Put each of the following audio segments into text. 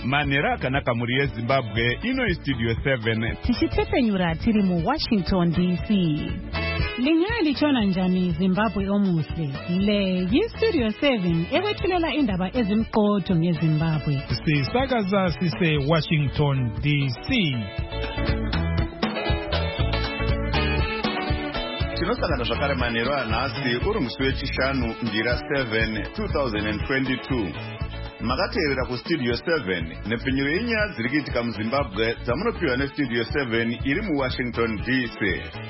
Manera akanaka muri yeZimbabwe ino Studio 7 tichitepenyura tiri mu Washington DC. Lingali chona njani Zimbabwe omuhle. Le yi-Studio 7 ekwethulela indaba ezimqotho ngeZimbabwe. Sisakaza sise Washington DC. Tinosangana zvakare manheru anhasi uri musi wechishanu njira 7 2022. Makateerera kuStudio 7 nepfenyuro yenyaya dziri kuitika muZimbabwe dzamunopiwa neStudio 7 iri muWashington DC.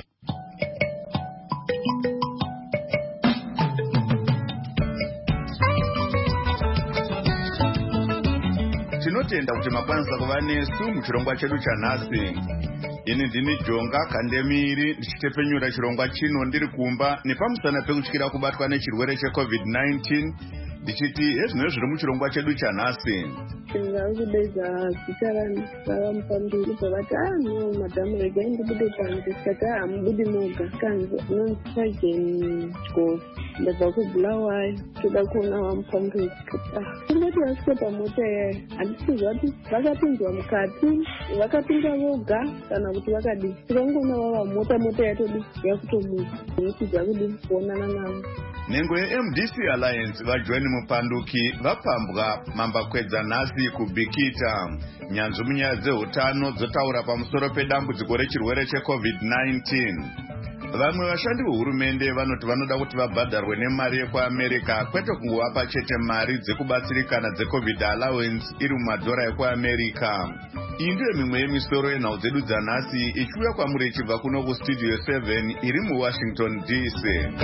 Tinotenda kuti makwanisa kuva nesu muchirongwa chedu chanhasi. Ini ndini Jonga Kandemiri ndichitepenyura chirongwa chino ndiri kumba nepamusana pekutyira kubatwa nechirwere cheCovid-19 ndichiti ezvino zviri muchirongwa chedu chanhasi. Ndakudeza zitarani varamupambiri bavati no madamu regai ndibude panze saka hamubudi moga kanzi nonzi Gofu ndabva kubulawayo toda kuona vamupambiri ndingati vasvike pamota yayo handisizva kuti vakapinzwa mukati vakapinda voga kana kuti vakadi tikangoona vava mota yatodi yakutomuka inosidza kudi kuonana navo. Nhengo yeMDC Alliance vaJohn Mupanduki vapambwa mambakwedza nhasi kubikita. Nyanzvi munyaya dzehutano dzotaura pamusoro pedambudziko rechirwere cheCovid-19. Vamwe vashandi vehurumende vanoti vanoda kuti vabhadharwe nemari yekuAmerica kwete kunguvapa chete mari dzekubatsirikana dzeCovid allowance iri mumadhora ekuAmerica. Iyi ndiyo mimwe yemisoro yenhau dzedu dzanhasi ichiuya kwamuri ichibva kuno kuStudio 7 iri muWashington DC.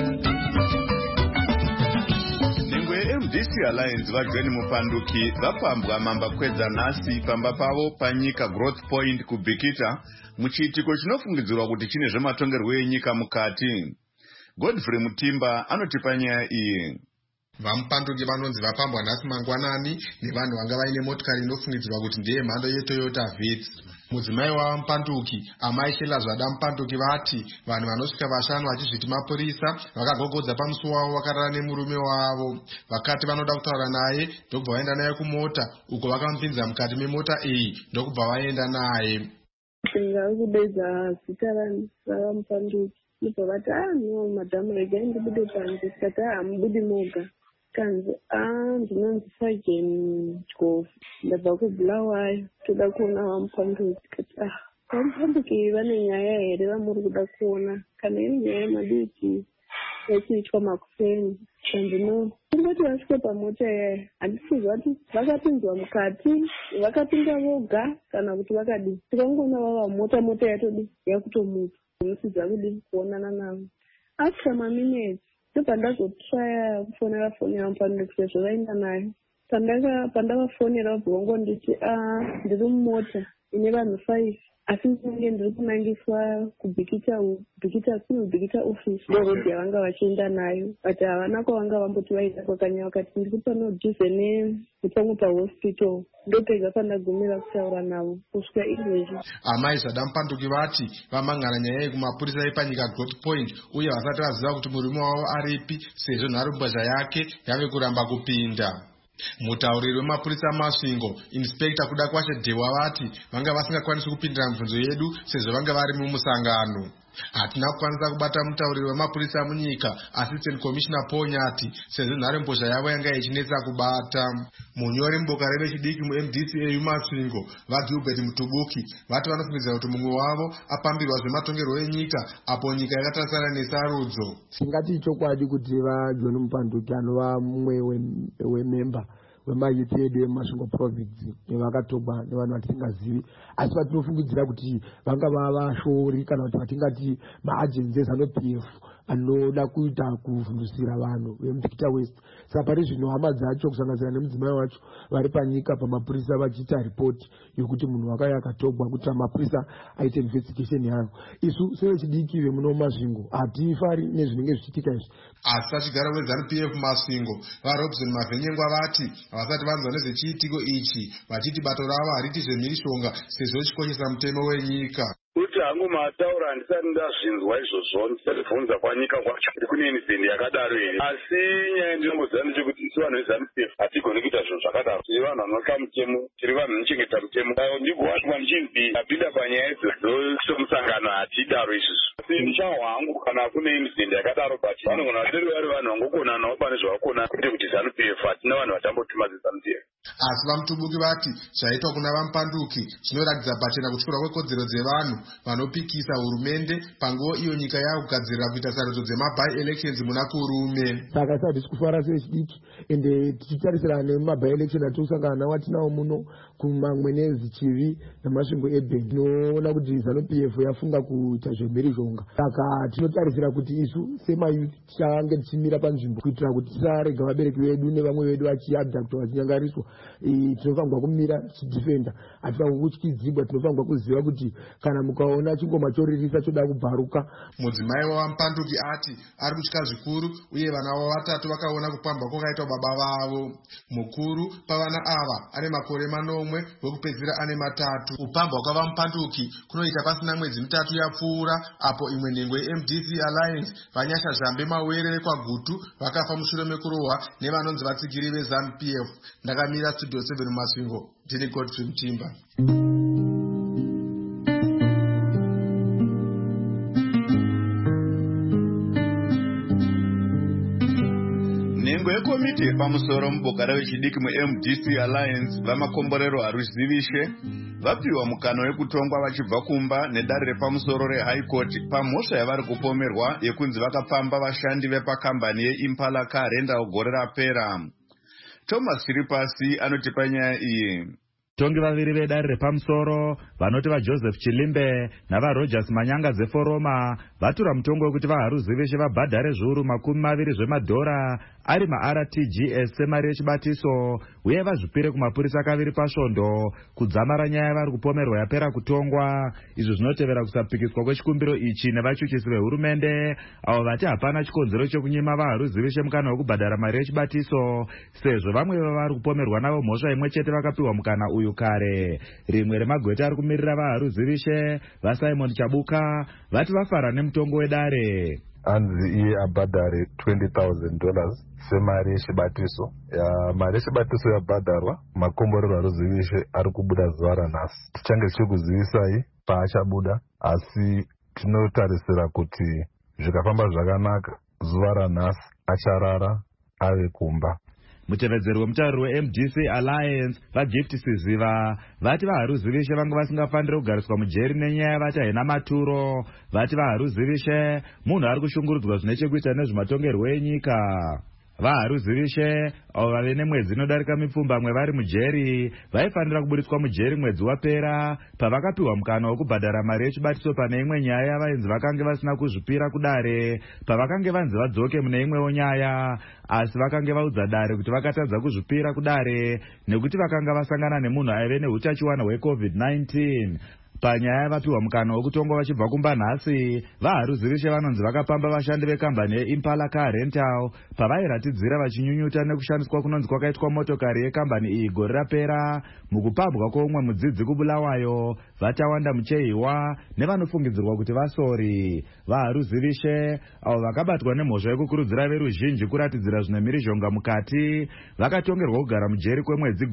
MDC Alliance vaJohn Mupanduki vapambwa mambakwedza nhasi pamba pavo panyika Growth Point kubikita muchiitiko chinofungidzirwa kuti chine zvematongerwo enyika mukati. Godfrey Mutimba anotipa nyaya iyi. Vamupanduki vanonzi vapambwa nhasi mangwanani nevanhu vanga vaine motikari inofungidzirwa kuti ndeye mhando yeToyota Vitz. Mudzimai wavamupanduki amai Shela Zvada Mupanduki vati vanhu vanosvika vashanu vachizviti mapurisa vakagogodza pamusuwo wavo vakarara nemurume wavo. Vakati vanoda kutaura naye ndokubva vaenda naye kumota uko vakamupinza mukati memota iyi ndokubva vaenda naye. Ndakudeza zitarani vavamupanduki ndobva vati no madamu regai ndibude panze saka hamubudi moga kanzi ndinonzi Gofu ndabva kubulawayo toda kuona vamupanduki kati vamupanduki vane nyaya here vamuri kuda kuona kana iri nyaya yemadiki yachiitwa makufeni ndingati vasvike pamota yayo handisizva kuti vakapinzwa mukati vakapinda voga kana kuti vakadi tikangoona vava mota yatodi yakutomuka inosidza kudi kuonana navo. After maminutes ndobva ndazotraya kufonera foni yamupanduki sezvo vaenda nayo. Pandakafonera bhongo nditi ndiri mumota ine vanhu 5 asi ndinenge ndiri kunangiswa kubhikita office ndorodhi yavanga vachienda nayo but havana kwavanga vamboti vaenda kwakanya vakati ndiri panodhuze nepamwe pahospital ndopedza pandagumira kutaura navo kusvika izvezvi. Amai Zvada Mupanduki vati vamangana nyaya yekumapurisa epanyika Growth Point uye vasati vaziva kuti murume wavo aripi sezvo nharumbozha yake yave kuramba kupinda. Mutauriri wemapurisa Masvingo Inspector Kuda Kwashe Dhewa vati vanga vasingakwanisi kupindira mibvunzo yedu sezvo vanga vari mumusangano. Hatina kukwanisa kubata mutauriri wemapurisa munyika Assistant Commissioner Paul Nyati sezvo nharembozha yavo yanga ichinetsa kubata. Munyori muboka revechidiki muMDCA Masvingo vaGilbert Mutubuki vati vanofungidzira kuti mumwe wavo apambirwa zvematongerwo enyika apo nyika yakatarisana nesarudzo. Tingati chokwadi kuti vaJohn Mupanduki anova mumwe wememba wemayuthi edu eMasvingo province vakatogwa nevanhu vatingazivi asi vatinofungidzira kuti vanga vavashori kana kuti vatingati maagency eZANU-PF anoda kuita kuvhundusira vanhu veMuPikita West. Saka pari zvino hama dzacho kusanganisira nemudzimai wacho vari panyika pamapurisa vachiita ripoti yokuti munhu wakauya akatogwa kuti mapurisa aite investigation yavo. Isu sevechidiki vemuno Masvingo hatifari nezvinenge zvichiitika izvi. Asi vachigara weZANU-PF Masvingo vaRobson Mavhenyengwa vati havasati vanzwa nezvechiitiko ichi vachiti bato ravo hariti zvemhirishonga sezvo chikoshesa mutemo wenyika. Kuti hangu mataura handisati ndazvinzwa izvozvo ndisatibvunza kwanyika kwacho kuti kune incident yakadaro here. Asi nyaya ndinombozana ndechekuti isi vanhu veZANU-PF hatigoni kuita zvinhu zvakadaro. Tiri vanhu vanotya mutemo, tiri vanhu vanochengeta mutemo. Ndigowanikwa ndichinzi ndapinda panyaya idzodzo semusangano hatidaro izvozvo. Asi ndichahwa hangu kana kune incident yakadaro but vanogona vatiri vari vanhu vangokona nawo pane zvavakona kwete kuti ZANU-PF hatina vanhu vatambotuma zeZANU-PF. Asi vamutubuki vati zvaitwa kuna vamupanduki zvinoratidza pachena kutyura kwekodzero dzevanhu vanopikisa hurumende panguva iyo nyika yakugadzirira kuita sarudzo dzemabai elections muna kurume. Saka sati tikufara sechidiki ende tichitarisira nemabai election atikusangana nawo atinawo muno kumamwe nezichivi namasvingo eBheni. Tinoona kuti ZANU-PF yafunga kuita zvemhirizhonga. Saka tinotarisira kuti isu semayuthi tichange tichimira panzvimbo kuitira kuti tisarega vabereki vedu nevamwe vedu vachiabductwa vachinyangariswa. Tinofanirwa kumira tichidifenda, hatifanirwa kutyidzibwa. Tinofanirwa kuziva kuti kana mukaona chingoma choririsa choda kubvaruka. Mudzimai wavamupanduki ati ari kutya zvikuru uye vana vavo vatatu vakaona kupambwa kwakaitwa baba vavo. Mukuru pavana ava ane makore 9 wekupedzisira ane 3. Kupambwa kwavamupanduki kunoita pasina mwedzi 3 yapfuura apo imwe nhengo yeMDC Alliance vanyasha Zambe Mawere vekwaGutu vakafa mushure mekurohwa nevanonzi vatsigiri veZANU-PF. Ndakamira Studio 7 Masvingo, ndini Godfrey Mtimba. nhengo yekomiti yepamusoro muboka revechidiki muMDC Alliance vamakomborero haruzivishe vapiwa mukana wekutongwa vachibva kumba nedare repamusoro reHigh Court pamhosva yavari kupomerwa yekunzi vakapamba vashandi vepakambani yeImpala Car Rental gore rapera. Thomas Chiripasi anoti panyaya iyi. Tongi vaviri vedare repamusoro vanoti vaJoseph Chilimbe navaRogers Manyanga zeForoma vatura mutongo wekuti vaharuzivishe vabhadhare zviuru $20 zvemadhora ari maRTGS semari yechibatiso uye vazvipire kumapurisa kaviri pasvondo kudzamara nyaya yavari kupomerwa yapera kutongwa. Izvi zvinotevera kusapikiswa kwechikumbiro ichi nevachuchisi vehurumende avo vati hapana chikonzero chekunyima vaharuzivishe mukana wekubhadhara mari yechibatiso sezvo vamwe vavari kupomerwa navo mhosva imwe chete vakapiwa mukana uyu kare. Rimwe remagweta ari kumirira vaharuzivishe vaSimon Chabuka vati vafara nemutongo wedare. Anzi iye abhadhare $20,000 semari yechibatiso. Mari yechibatiso yabhadharwa, makomborero haruzivishe ari kubuda zuva ranhasi. Tichange tichikuzivisai paachabuda, asi tinotarisira kuti zvikafamba zvakanaka zuva ranhasi acharara ave kumba. Mutevedzeri wemutauriri weMDC Alliance vaGift Siziva vati vaharuzivishe vanga vasingafaniri kugariswa mujeri nenyaya vati haina maturo. Vati vaharuzivishe munhu ari kushungurudzwa zvine chekuita nezvematongerwo enyika. Vaharuzivishe avo vave nemwedzi inodarika mipfumbamwe vari mujeri vaifanira kubudiswa mujeri mwedzi wapera pavakapiwa mukana wekubhadhara mari yechibatiso pane imwe nyaya yavainzi vakange vasina kuzvipira kudare pavakange vanzi vadzoke mune imwewo nyaya, asi vakange vaudza dare kuti vakatadza kuzvipira kudare nekuti vakanga vasangana nemunhu aive neutachiwana hweCovid-19. Panyaya yavapiwa mukana wekutongwa vachibva kumba nhasi, vaharuzivishe vanonzi vakapamba vashandi vekambani yeImpala Car Rental pavairatidzira vachinyunyuta nekushandiswa kunonzi kwakaitwa motokari yekambani iyi gore rapera. Mukupambwa kwoumwe mudzidzi kuBulawayo vatawanda Muchehiwa nevanofungidzirwa kuti vasori. Vaharuzivishe avo vakabatwa nemhosva yekukurudzira veruzhinji kuratidzira zvine mhirizhonga mukati vakatongerwa kugara mujeri kwemwedzi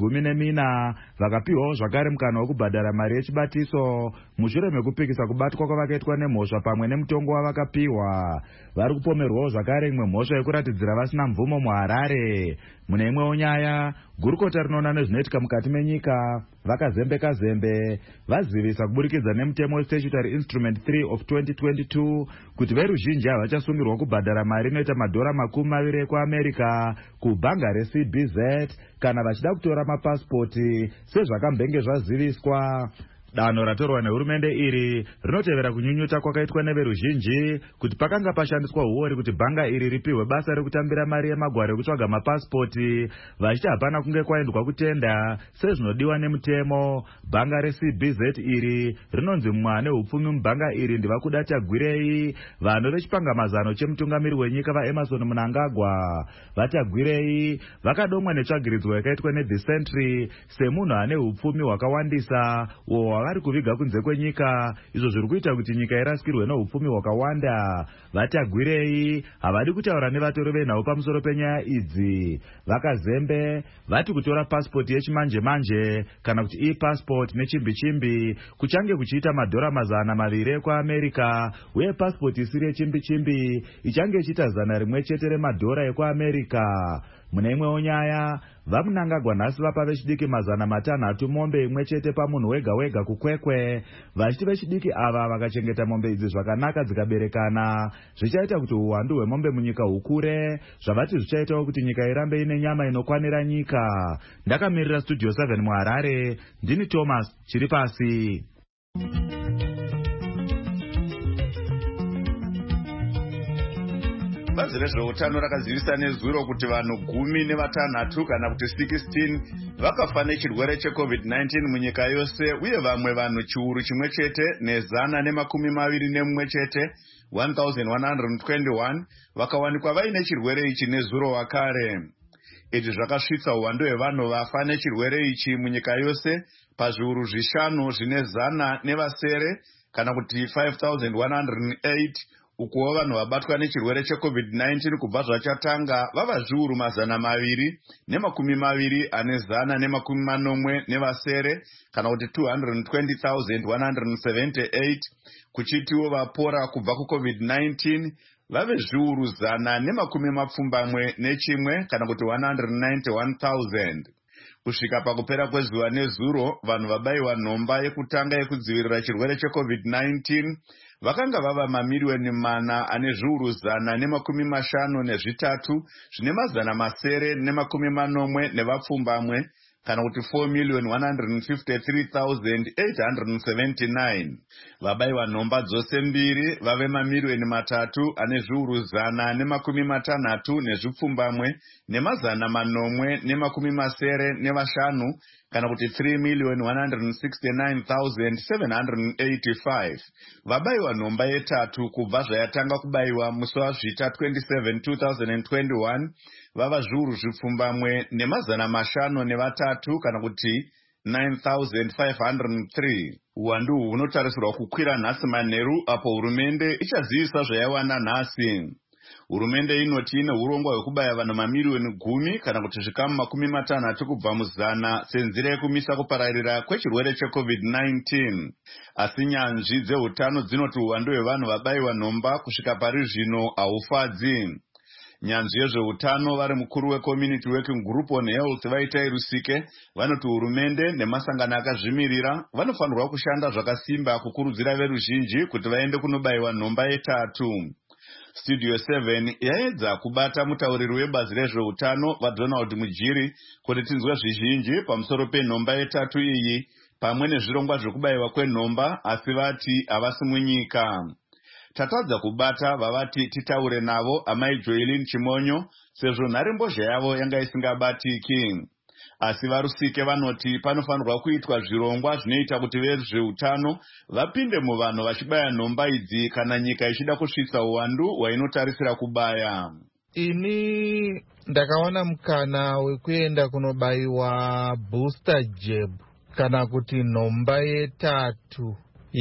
14 vakapiwawo zvakare mukana wekubhadhara mari yechibatiso mushure mekupikisa kubatwa kwavakaitwa nemhosva pamwe nemutongo wavakapiwa. Vari kupomerwawo zvakare imwe mhosva yekuratidzira vasina mvumo muHarare. Mune imwewo nyaya, gurukota rinoona nezvinoitika mukati menyika vakazembeka zembe vazivisa kuburikidza nemutemo weStatutory Instrument 3 of 2022 kuti veruzhinji havachasungirwa kubhadhara mari inoita madhora $20 ekuAmerica kubhanga reCBZ kana vachida kutora mapasipoti sezvakambenge zvaziviswa. Danho ratorwa nehurumende iri rinotevera kunyunyuta kwakaitwa neveruzhinji kuti pakanga pashandiswa huori kuti bhanga iri ripihwe basa rekutambira mari yemagwaro ekutsvaga mapasipoti vachiti hapana kunge kwaendwa kutenda sezvinodiwa nemutemo. Bhanga reCBZ iri rinonzi mumwe ane hupfumi mubhanga iri ndivakuda Tagwirei, vanhu vechipangamazano chemutungamiri wenyika vaEmerson Mnangagwa. VaTagwirei vakadomwa netsvagiridzo yakaitwa neThe Sentry semunhu ane hupfumi hwakawandisa uwo vavari kuviga kunze kwenyika, izvo zviri kuita kuti nyika irasikirwe neupfumi hwakawanda. Vati Agwirei havadi kutaura nevatori venhau pamusoro penyaya idzi. Vakazembe vati kutora pasipoti yechimanje-manje kana kuti e-passport nechimbi-chimbi kuchange kuchiita madhora $200 ekuAmerika, uye pasipoti isiri yechimbi-chimbi ichange ichiita $100 remadhora ekuAmerika. Mune imwewo nyaya, vaMunangagwa nhasi vapa vechidiki 600 mombe imwe chete pamunhu wega-wega kukwekwe. Vachiti vechidiki ava vakachengeta mombe idzi zvakanaka dzikaberekana, zvichaita kuti uwandu hwemombe munyika hukure, zvavati zvichaitawo kuti nyika irambe ine nyama inokwanira nyika. Ndakamirira Studio 7 muHarare, ndini Thomas Chiripasi. Bazi rezveutano rakazivisa nezuro kuti vanhu 16 kana kuti 16 vakafa nechirwere cheCovid-19 munyika yose, uye vamwe vanhu chiuru chimwe chete ne121 chete 1121 vakawanikwa vaine chirwere ichi nezuro wakare. Izvi zvakasvitsa uwandu hwevanhu vafa nechirwere ichi munyika yose pazviuru 5 zvine 100 kana kuti 5108, ukuwo vanhu vabatwa nechirwere cheCovid-19 kubva zvachatanga vava zviuru 220,180 kana kuti 220,178, kuchitiwo vapora kubva kuCovid-19 vave zviuru 171 kana kuti 191,000. Kusvika pakupera kwezuva nezuro, vanhu vabayiwa nhomba yekutanga yekudzivirira chirwere cheCovid-19 vakanga vava mamiliyoni 453 zvine 980 nevapfumbamwe kana kuti 4,153,879. Vabayiwa nhomba dzose mbiri vave mamiliyoni 3,160 nezvipfumbamwe ne985 kana kuti 3,169,785. Vabayiwa nhomba yetatu kubva zvayatanga kubayiwa musi waZvita 27, 2021 vava zviuru zvipfumbamwe ne503 kana kuti 9,503. Uwandu uhu hunotarisirwa kukwira nhasi manheru, apo hurumende ichazivisa zvayaiwana nhasi. Hurumende inoti ine urongwa hwekubaya vanhu mamiliyoni 10 kana kuti zvikamu 60 kubva muzana senzira yekumisa kupararira kwechirwere cheCovid-19. Asi nyanzvi dzeutano dzinoti uwandu hwevanhu vabayiwa nhomba kusvika pari zvino haufadzi. Nyanzvi yezveutano vari mukuru weCommunity Working Group on Health Vaitai Rusike vanoti hurumende nemasangano akazvimirira vanofanirwa kushanda zvakasimba kukurudzira veruzhinji kuti vaende kunobayiwa nhomba yetatu. Studio 7 yaedza kubata mutauriri webazi rezveutano vaDonald Mujiri kuti tinzwe zvizhinji pamusoro penhomba yetatu iyi pamwe nezvirongwa zvekubayiwa kwenhomba, asi vati havasi munyika. Tatadza kubata vavati titaure navo amai Joelin Chimonyo sezvo nharembozha yavo yanga isingabatiki. Asi vaRusike vanoti panofanirwa kuitwa zvirongwa zvinoita kuti vezveutano vapinde muvanhu vachibaya nhomba idzi kana nyika ichida kusvitsa uwandu hwainotarisira kubaya. Ini ndakawana mukana wekuenda kunobayiwa booster jab kana kuti nhomba yetatu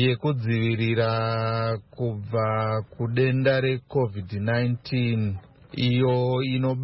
yekudzivirira kubva kudenda reCovid-19, iyo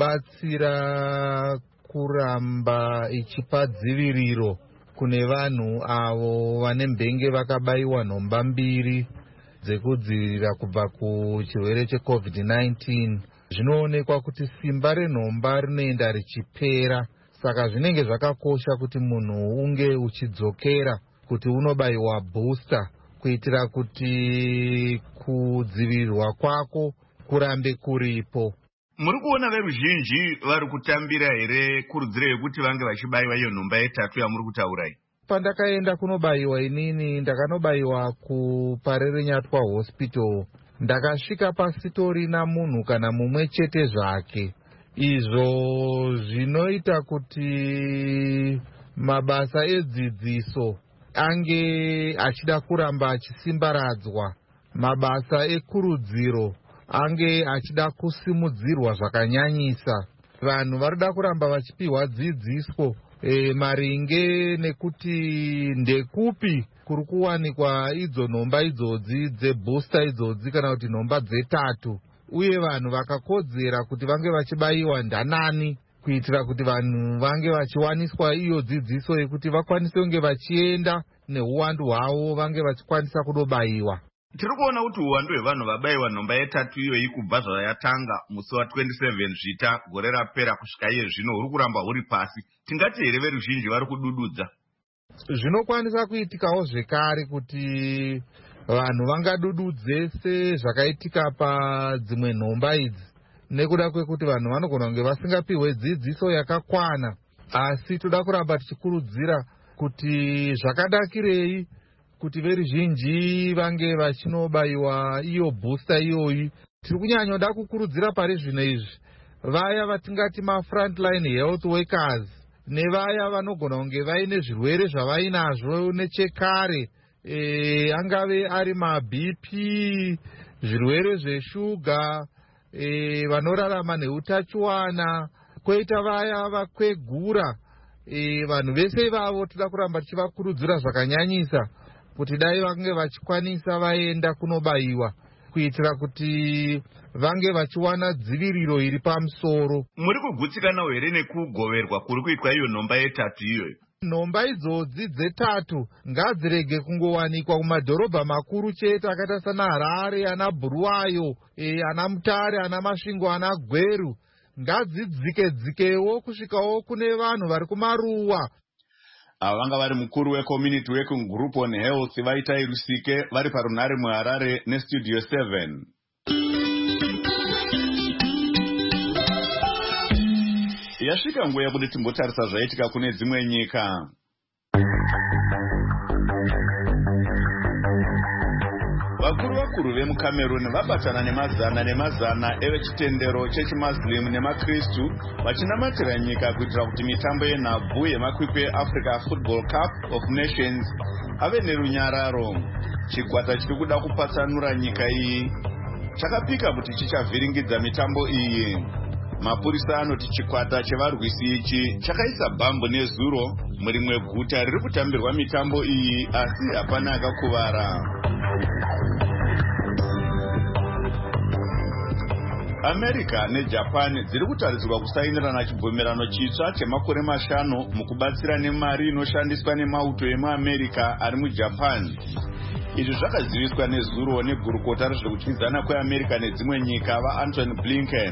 inobatsira kuramba ichipa dziviriro kune vanhu avo vane mbenge vakabayiwa nhomba 2 dzekudzivirira kubva kuchirwere cheCovid-19. Zvinoonekwa kuti simba renhomba rinoenda richipera, saka zvinenge zvakakosha kuti munhu unge uchidzokera kuti unobayiwa booster kuitira kuti kudzivirirwa kwako kurambe kuripo. Muri kuona veruzhinji vari kutambira here kurudziro yekuti vange vachibayiwa iyo nhomba yetatu yamuri kutaurai? Pandakaenda kunobayiwa inini ndakanobayiwa kuParerenyatwa Hospital, ndakasvika pasitorina munhu kana mumwe chete zvake. Izvo zvinoita kuti mabasa edzidziso ange achida kuramba achisimbaradzwa, mabasa ekurudziro ange achida kusimudzirwa zvakanyanyisa. Vanhu varida kuramba vachipiwa dzidziso maringe nekuti ndekupi kuri kuwanikwa idzo nhomba idzodzi dzebooster idzodzi kana kuti nhomba dzetatu, uye vanhu vakakodzera kuti vange vachibayiwa ndanani, kuitira kuti vanhu vange vachiwaniswa iyo dzidziso yekuti vakwanise kunge vachienda neuwandu hwavo vange vachikwanisa kunobayiwa. Tiri kuona kuti uwandu hwevanhu vabayiwa nhomba yetatu iyoyi kubva zvayatanga musi wa27 Zvita gore rapera kusvika iye zvino huri kuramba huri pasi. Tingati here veruzhinji vari kudududza? Zvinokwanisa kuitikawo zvekare kuti vanhu vangadududze sezvakaitika padzimwe nhomba idzi, nekuda kwekuti vanhu vanogona kunge vasingapiwe dzidziso yakakwana. Asi toda kuramba tichikurudzira kuti zvakadakirei kuti veruzhinji vange vachinobayiwa iyo booster iyoyi. Tiri kunyanyoda kukurudzira pari zvino izvi vaya vatingati mafrontline health workers nevaya vanogona kunge vaine zvirwere zvavainazvo nechekare, angave ari maBP, zvirwere zveshuga, vanorarama neutachiwana, koita vaya vakwegura. Vanhu vese ivavo toda kuramba tichivakurudzira zvakanyanyisa kuti dai vange vachikwanisa vaenda kunobayiwa, kuitira kuti vange vachiwana dziviriro iri pamusoro. Muri kugutsikanawo here nekugoverwa kuri kuitwa iyo nhomba yetatu iyoyo? Nhomba idzodzi dzetatu ngadzirege kungowanikwa kumadhorobha makuru chete akaita sana Harare, ana Bulawayo, ana Mutare, ana Masvingo, ana Gweru. Ngadzidzike-dzikewo kusvikawo kune vanhu vari kumaruwa. Ava vanga vari mukuru weCommunity Working Group on Health Vaitai Rusike vari parunhare muHarare neStudio 7. Yasvika nguva yekuti timbotarisa zvaitika kune dzimwe nyika. Vakuru vemuCameroon vabatana nemazana evechitendero chechiMuslim nemakristu vachinamatira nyika kuitira kuti mitambo yenhabvu yemakwikwi eAfrica Football Cup of Nations ave nerunyararo. Chikwata chiri kuda kupatsanura nyika iyi chakapika kuti chichavhiringidza mitambo iyi. Mapurisa anoti chikwata chevarwisi ichi chakaisa bhambu nezuro murimwe guta riri kutambirwa mitambo iyi, asi hapana akakuvara. America neJapan dziri kutarisirwa kusainirana chibvumirano chitsva chemakore 5 mukubatsira nemari inoshandiswa nemauto emuAmerica ari muJapan. Izvi zvakaziviswa nezuro negurukota rezvekutyidzana kweAmerica nedzimwe nyika vaAntony Blinken.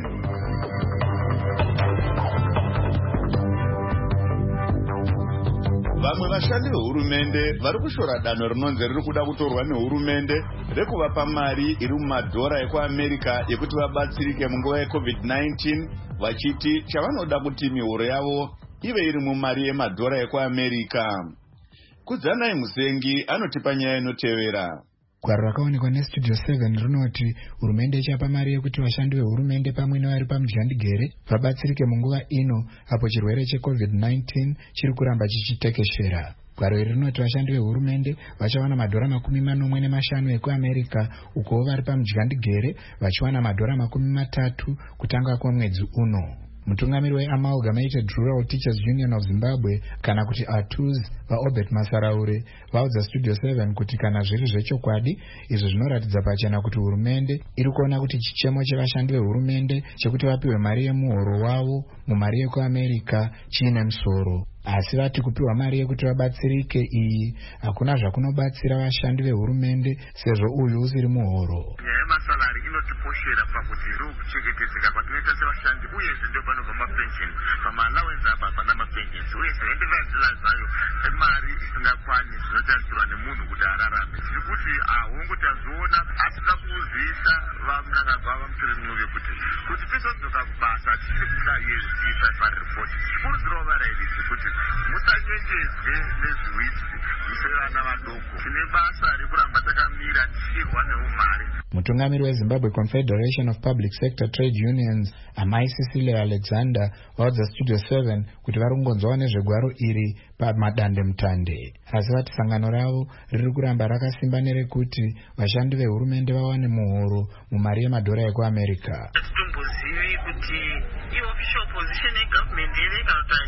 Vamwe vashandi vehurumende vari kushora danho rinonzi riri kuda kutorwa nehurumende rekuvapa mari iri mumadhora ekuAmerica yekuti vabatsirike munguva yeCovid-19, vachiti chavanoda kuti mihoro yavo ive iri mumari yemadhora ekuAmerica. Kudzanai Musengi anotipa nyaya inotevera. Gwaro rakaonekwa neStudio 7 rinoti hurumende ichapa mari yekuti vashandi vehurumende pamwe nevari pamujandigere vabatsirike munguva ino apo chirwere cheCovid-19 chiri kuramba chichitekeshera. Gwaro iri rinoti vashandi vehurumende vachawana madhora 45 ekuAmerica, uko vari pamujandigere vachiwana madhora 30 kutanga kwemwedzi uno. Mutungamiri weAmalgamated Rural Teachers Union of Zimbabwe kana kuti ATUZ vaObert Masaraure vaudza Studio 7 kuti kana zviri zvechokwadi izvo zvinoratidza pachena kuti hurumende iri kuona kuti chichemo chevashandi vehurumende chekuti vapiwe mari yemuhoro wavo mumari yekuAmerica chiine musoro. Asi vati kupiwa mari yekuti vabatsirike iyi hakuna zvakunobatsira vashandi vehurumende sezvo uyu usiri muhoro. Nyaya yemasalari inotiposhera pakuti ndokuchengetedzeka kwatinoita sevashandi, uyezve ndio panobva mapensheni, pamaallowance apa hapana mapensheni, uyezve hendekanzira zvayo mari isingakwani zvinotarisirwa nemunhu kuti ararame. Tiri kuti wongotazviona asina kuziisa vanangagwa vamutoremunuve kuti tisodzoka kubasa tichiri kuda yeG5 report. Chikurudzirawo varairidzi kuti musanyengedzwe nezviwitsi sevana vadoko. Tine basa rekuramba takamira tichirwa neumhare. Mutungamiri weZimbabwe Confederation of Public Sector Trade Unions Amai Cecilia Alexander vaudza Studio 7 kuti vari kungonzwa nezvegwaro iri pamadande mutande, asi vati sangano ravo riri kuramba rakasimba nerekuti vashandi vehurumende vawane muhoro mumari yemadhora ekuAmerica. Titombozivi kuti i-official position yegovernment ere kana kuti haisi.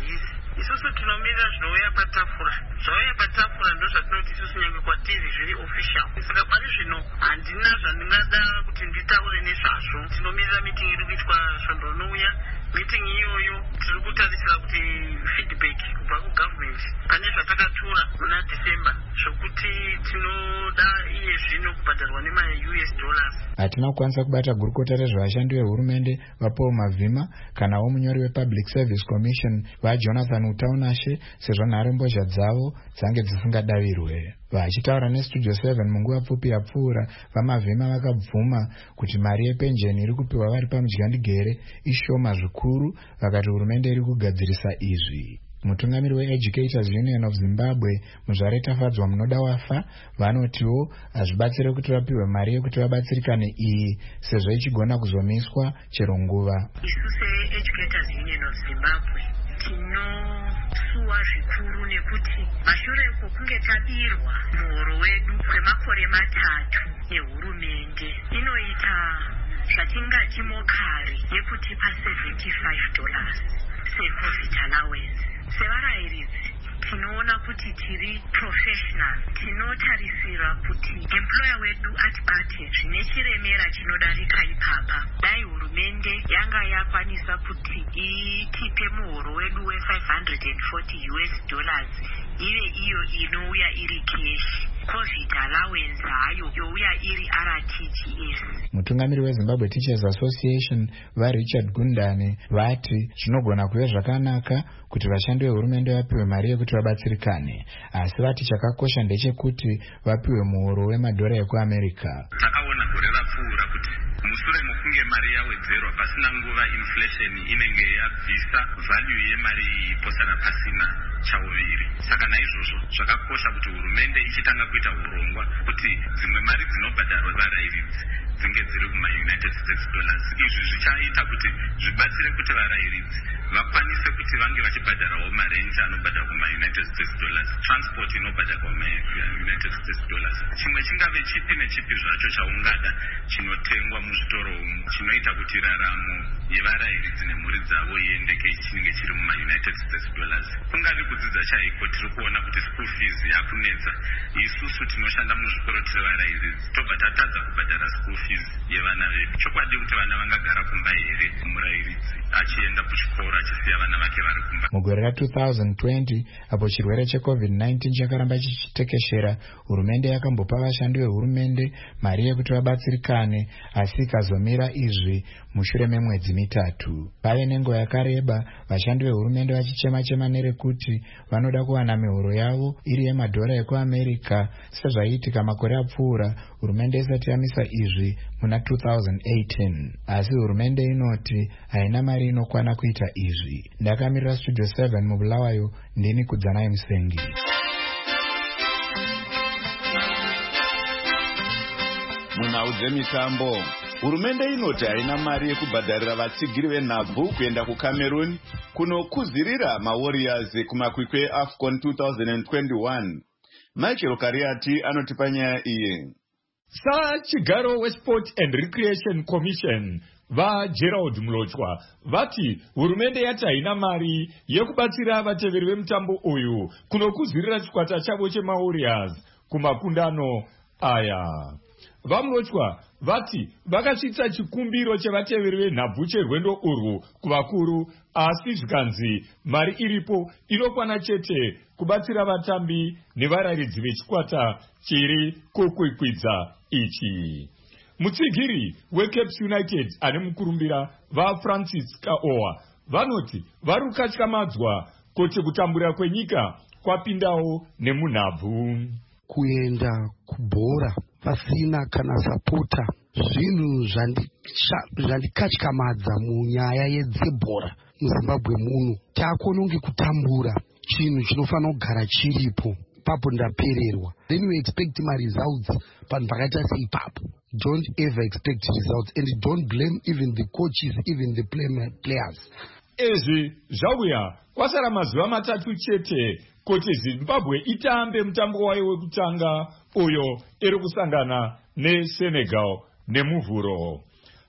isusu tinomira zvinouya patafura. Zvauya patafura ndozvatinoti isusu nyange kwatiri zviri official. Saka pari zvino handina zvandingada kuti nditaure nezvazvo. Tinomirira meeting iri kuitwa svondo rinouya. Meeting iyoyo tiri kutarisira kuti feedback kubva kugovernment pane zvatakatura muna December zvokuti tinoda iye zvino kubhadharwa nema-US dollars. Hatina kukwanisa kubata gurukota rezvevashandi vehurumende vaPaul Mavhima kanawo munyori wePublic Service Commission vaJonathan Utaunashe sezvo nharembozha dzavo dzange dzisingadavirwe. Vachitaura neStudio 7 munguva pfupi yapfuura, vaMavhima vakabvuma kuti mari yepenjeni iri kupiwa vari pamudyandigere ishoma zvikuru, vakati hurumende iri kugadzirisa izvi. Mutungamiri weEducators Union of Zimbabwe muzvare tafadzwa munoda wafa vanotiwo hazvibatsire kuti vapiwe mari yekuti vabatsirikane iyi sezvo ichigona kuzomiswa chero nguva. Isu seEducators Union of Zimbabwe tinosuwa zvikuru nekuti mashure kwokunge tabirwa muhoro wedu kwemakore 3 nehurumende inoita zvatingati mokari yekutipa $75 seCOVID allowance. Sevarayiridzi tinoona kuti tiri professional, tinotarisira kuti employer wedu atibate zvine chiremera chinodarika ipapa. Dai hurumende yanga yakwanisa kuti itipe muhoro wedu $540 ive iyo inouya iri cash. COVID allowance hayo youya iri RTGS. Mutungamiri weZimbabwe Teachers Association vaRichard Gundane vati zvinogona kuve zvakanaka kuti vashandi vehurumende vapiwe mari yekuti vabatsirikane, asi vati chakakosha ndechekuti vapiwe muhoro wemadhora ekuAmerica. Takaona gore rapfuura kuti mushure mokunge mari yawedzerwa pasina nguva inflation inenge yabvisa value yemari posara pasina chauviri. Saka naizvozvo zvakakosha kuti hurumende ichitanga kuita urongwa kuti dzimwe mari dzinobhadharwa varayiridzi dzinge dziri kuma-United States dollars. Izvi zvichaita kuti zvibatsire kuti varayiridzi vakwanise kuti vange vachibhadharawo marenji anobhadharwa kuma-United States dollars, transport inobhadharwa kuma-United States dollars. Chimwe chingave chipi nechipi zvacho chaungada chinotengwa muzvitoro umu chinoita kuti raramo yevarayiridzi nemhuri dzavo iendeke chinenge chiri muma-United States dollars. Kungave kudzidza chaiko tiri kuona kuti school fees yakunetsa. Isusu tinoshanda muzvikoro tiri varayiridzi tobva tatadza kubhadhara school fees yevana vedu. Chokwadi kuti vana vangagara kumba here murayiridzi achienda kuchikoro achisiya vana vake vari kumba. Mugore ra2020 apo chirwere cheCOVID-19 chakaramba chichitekeshera, hurumende yakambopa vashandi vehurumende mari yekuti vabatsirikane, asi ikazomira izvi mushure memwedzi 3. Pave nenguva yakareba vashandi vehurumende vachichema-chema nerekuti vanoda kuwana mihoro yavo iri yemadhora ekuAmerica sezvaiitika makore apfuura hurumende isati yamisa izvi muna 2018. Asi hurumende inoti haina mari inokwana kuita izvi. Ndakamirira Studio 7 mubulawayo, ndini Kudzanai Musengi. Munhau dzemitambo, hurumende inoti haina mari yekubhadharira vatsigiri venhabvu kuenda kuCameroon kunokuzirira maWarriors kumakwikwi eAFCON 2021. Michael Kariati anotipa nyaya iyi. Chigaro weSport and Recreation Commission vaGerald Mlochwa vati hurumende yati haina mari yekubatsira vateveri vemutambo uyu kunokuzirira chikwata chavo chemaWarriors kumakundano aya. VaMlochwa vati vakasvitsa chikumbiro chevateveri venhabvu cherwendo urwu kuvakuru, asi zvikanzi mari iripo inokwana chete kubatsira vatambi nevarayiridzi vechikwata chiri kukwikwidza ichi. Mutsigiri weCaps United ane mukurumbira vaFrancis Kaoa vanoti vari kukatyamadzwa kuti kutambura kwenyika kwapindawo nemunhabvu. Kuenda kubhora pasina kana sapota zvinhu zvandikatyamadza munyaya yedzebhora muZimbabwe muno. Takononge kutambura chinhu chinofanira kugara chiripo, papo ndapererwa. Then you expect my results panhu pakaita seipapo. Don't ever expect results, and don't blame even the coaches, even the players. Ezvi zvauya kwasara mazuva 3 chete kuti Zimbabwe itambe mutambo wayo wekutanga uyo iri kusangana neSenegal nemuvhuro.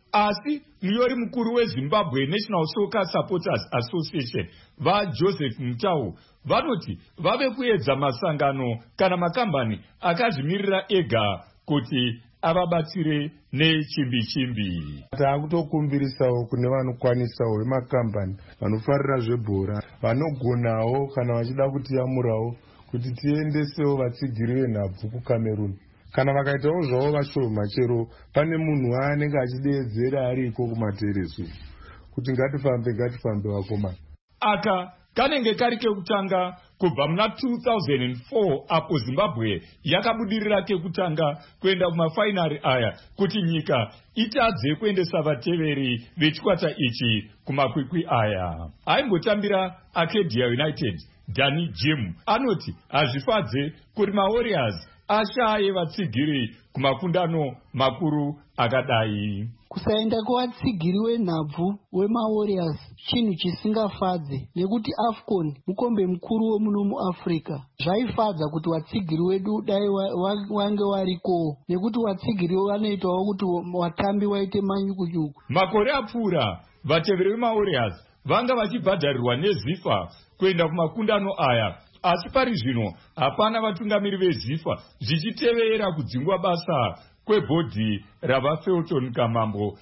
asi munyori mukuru weZimbabwe National Soccer Supporters Association vaJoseph Mutau vanoti vave kuedza masangano kana makambani akazvimirira ega kuti avabatsire nechimbi-chimbi. Taakutokumbirisawo kune vanokwanisawo vemakambani vanofarira zvebhora vanogonawo kana vachida kutiyamurawo kuti tiendesewo vatsigiri venhabvu kuCameroon. Kana vakaitawo zvavo vashoma, chero pane munhu waanenge achideedzera ariko kumaterezo kuti ngatifambe vakomana. Aka kanenge kari kekutanga kubva muna 2004 apo Zimbabwe yakabudirira kekutanga kuenda kumafainari aya kuti nyika itadze kuendesa vateveri vechikwata ichi kumakwikwi aya. Aimbotambira Acadia United, Danny Jim anoti hazvifadze kuti maWarriors ashaye vatsigiri kumakundano makuru akadai. Kusaenda kwevatsigiri wenhabvu wemaWarriors chinhu chisingafadze, nekuti AFCON mukombe mukuru womuno muAfrica. Zvaifadza kuti vatsigiri wedu dai wange warikowo, nekuti vatsigiri vanoitawo kuti vatambi vaite manyukunyuku. Makore apfuura vateveri vemaWarriors vanga vachibhadharirwa neZIFA kuenda kumakundano aya, asi pari zvino hapana vatungamiri veZIFA zvichitevera kudzingwa basa kwebhodhi ravaFelton Kamambo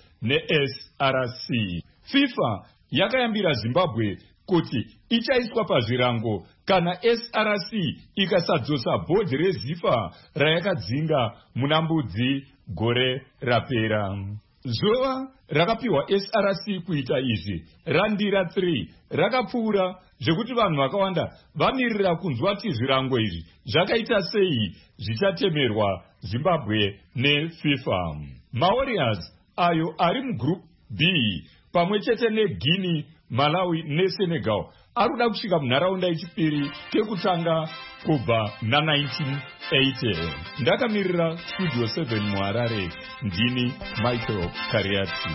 neSRC. FIFA yakayambira Zimbabwe kuti ichaiswa pazvirango kana SRC ikasadzosa bhodhi reZIFA rayakadzinga muna Mbudzi gore rapera. Zuva rakapiwa SRC kuita izvi randira 3 rakapfuura zvekuti vanhu vakawanda vamirira kunzwa kuti zvirango izvi zvakaita sei zvichatemerwa Zimbabwe neFIFA. maWarriors ayo ari mugroup B pamwe chete neGuinea, Malawi neSenegal arikuda kusvika munharaunda yechipiri kekutanga kubva na1980. Ndakamirira Studio 7 muHarare, ndini Michael Kariati.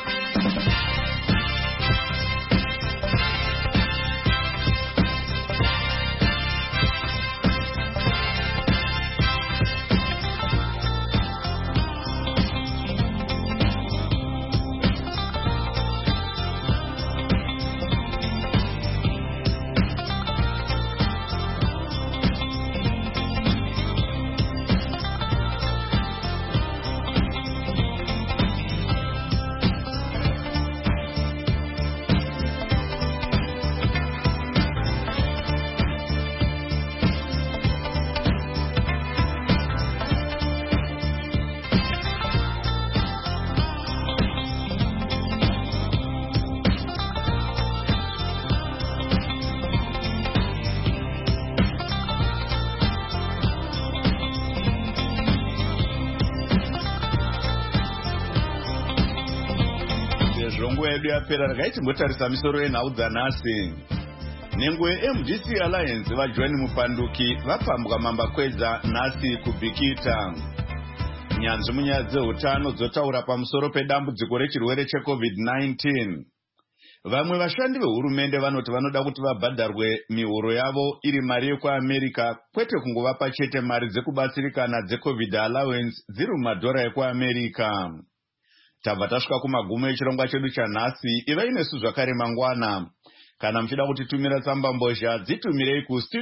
Zhongo yedu yapera rakaitimbotarisa misoro yenhau dzanhasi. Nhengo yeMDC Alliance vaJohn Mupanduki vapambwa mambakwedza nhasi kubhikita. Nyanzvi munyaya dzeutano dzotaura pamusoro pedambudziko rechirwere cheCovid-19. Vamwe vashandi vehurumende vanoti vanoda kuti vabhadharwe mihoro yavo iri mari yekuAmerica, kwete kungovapa chete mari dzekubatsirikana dzeCovid allowance dziri mumadhora ekuAmerica. Tabva tasvika kumagumo echirongwa chedu chanhasi. Ivai nesu zvakare mangwana. Kana muchida kutitumira tsamba mbozha, dzitumirei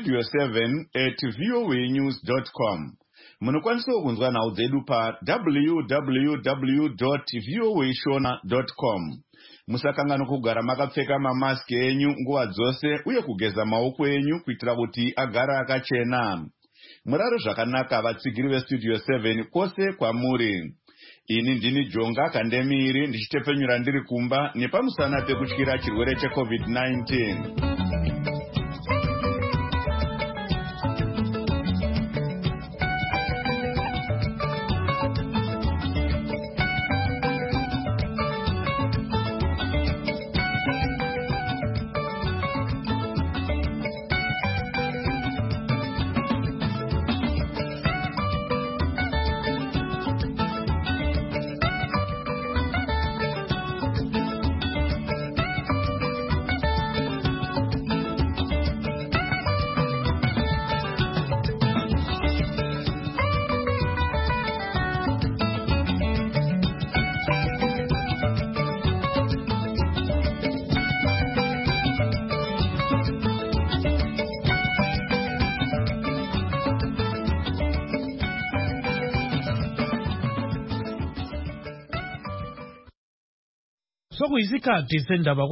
kustudio7@voanews.com. Munokwanisawo kunzwa nhau dzedu pa www.voashona.com. Musakangana kugara makapfeka mamaski enyu nguva dzose uye kugeza maoko enyu kuitira kuti agara akachena. Murare zvakanaka vatsigiri veStudio 7 kwose kwamuri. Ini ndini Jonga Kandemiri ndichitepfenyura ndiri kumba nepamusana pekutyira chirwere cheCovid-19. sokuyisikhathi sendaba